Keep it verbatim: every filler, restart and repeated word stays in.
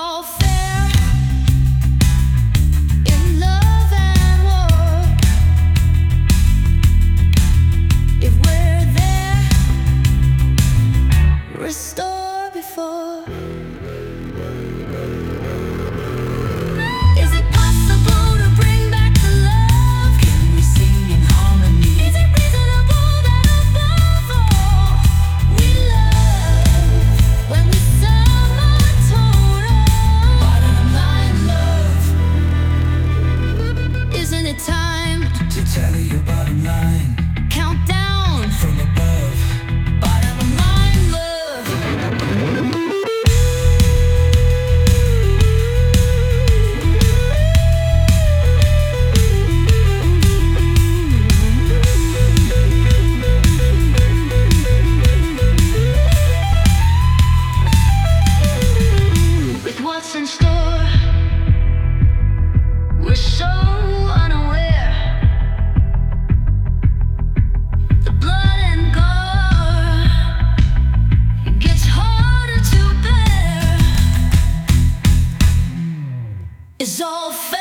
all fair in love and war. If we're there, restore before. Is it possible to bring back the love? Can we sing in harmony? Is it reasonable that above all we love when we sum our total? Bottom line love. Isn't it time to tally your bottom line? Count down From above. bottom line love. With what's in store, we're so unaware. The blood and gore, it gets harder to bear. It's all fair.